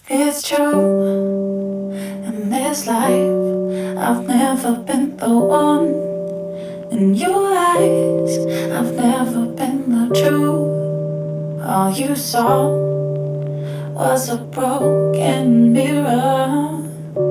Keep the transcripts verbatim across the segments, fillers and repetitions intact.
It's true, in this life, I've never been the one. In your eyes, I've never been the truth. All you saw was a broken mirror,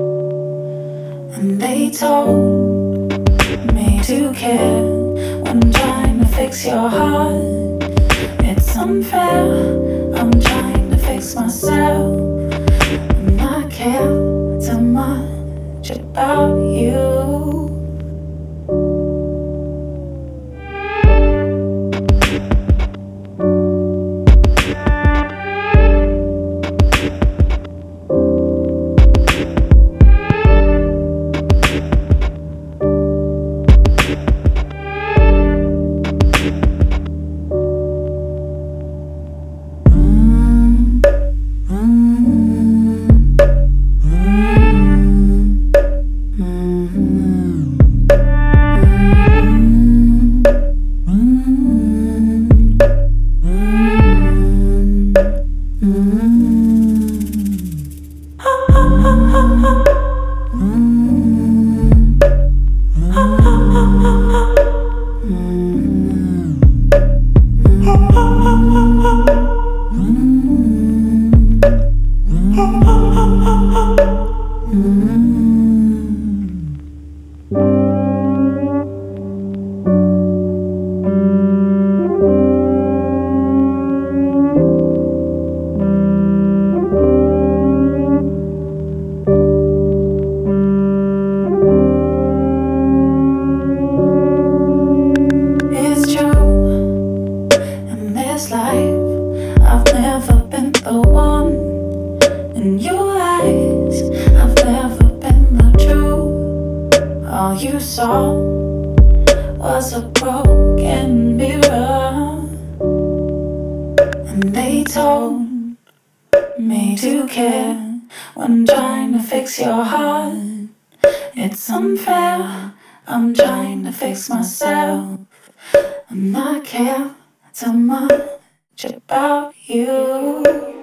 and they told me to care when trying to fix your heart. It's unfair, I'm trying to fix myself. And I care too much about you. It's true, in this life, I've never been the one. In your eyes, I've never been the truth. All you saw was a broken mirror, and they told me to care when trying to fix your heart. It's unfair, I'm trying to fix myself. And I care too much about you.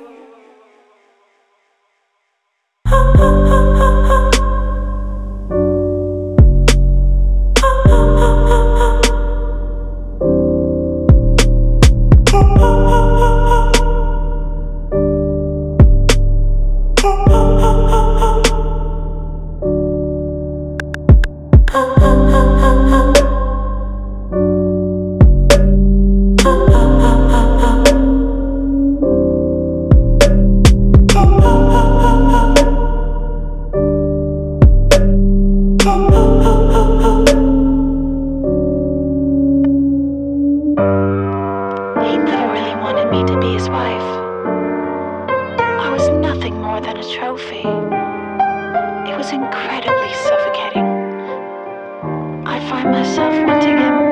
He never really wanted me to be his wife. I was nothing more than a trophy. It was incredibly suffocating. I find myself wanting him